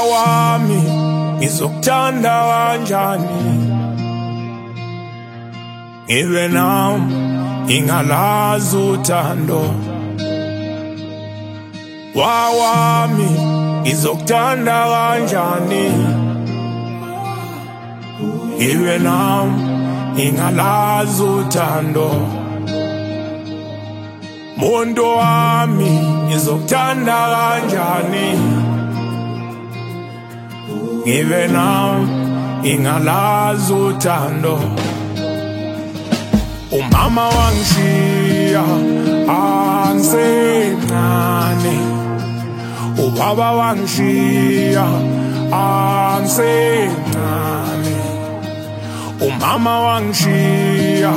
wami ngizokuthanda kanjani ngibe nami ingalazi uthando wami ngizokuthanda kanjani ngibe nami ingalazi uthando muntu wami ngizokuthanda kanjani ngibe nami ingalazi uthando umama wangishiya angisencane ubaba wangishiya angisencane umama wangishiya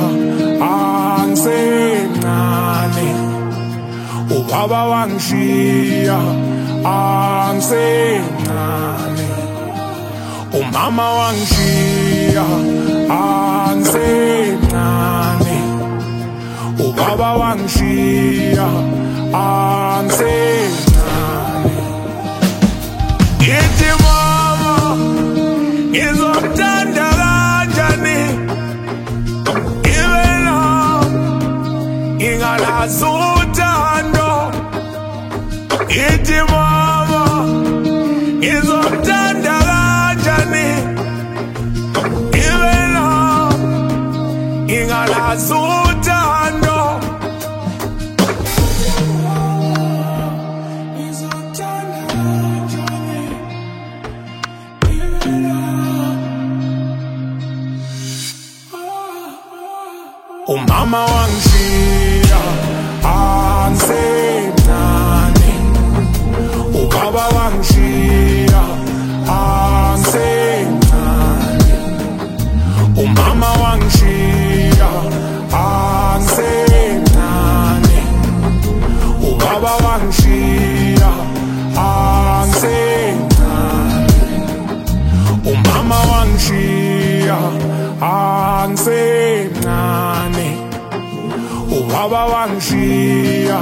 angisencane ubaba wangishiya angisencane umama wangishiya angisencane ubaba wangishiya angisencane ngithi mama ngizokuthanda kanjani ngibe nami ingalazi uthando ngithi mama ngizokuthanda kanjani ngibe nami ingalazi uthando umama wangishiya angisencane ubaba wangishiya angisencane umama wangishiya angisencane ubaba wangishiya angisencane umama wangishiya angisencane ubaba wangishiya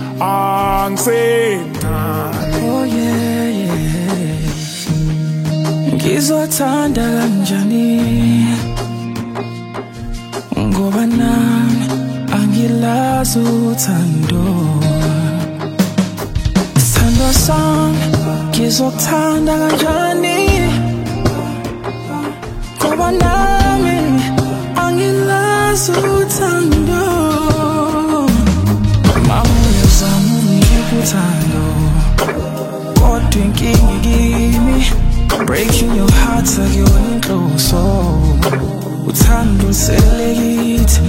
angisencane oh yeah yeah ngizothanda kanjani ngoba nami angilazi uthando sithando sami ngizokuthanda kanjani ngoba nami angilazi uthando mama uyazama ungipha uthando kodwa inkinga kimi breaking your heart akuyona inhloso uthando selekithi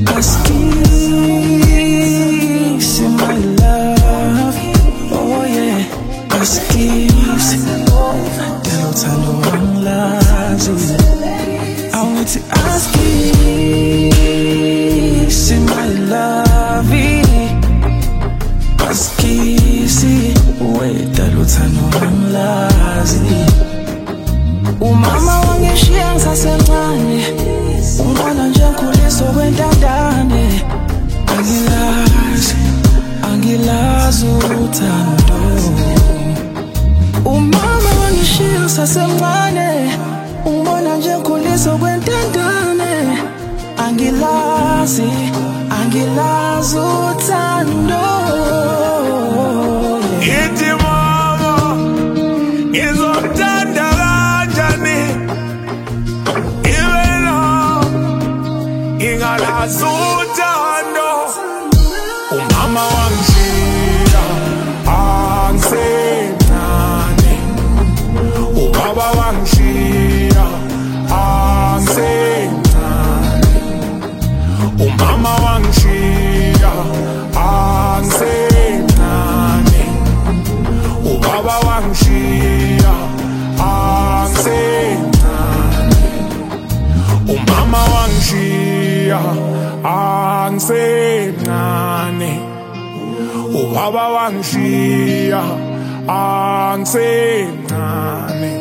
askisi my love oh yeah askisi dela uthando angilazi I want to ask you, see my love, ask you, see wait that uthando angilazi. Umama wangishiya ngisasencane, ungibona nje ngikhuliswa kwentandane. Angilazi uthando. Umama wangishiya ngisasencane, ungibona nje ngikhuliswa kwentandane. Angilazi uthando. ngithi mama ngizokuthanda kanjani ngibe nami ingalazi uthando umama wangishiya angisencane ubaba wangishiya angisencane umama wangishiya angisencane ubaba wangishiya angisencane umama wangishiya angisencane ubaba wangishiya angisencane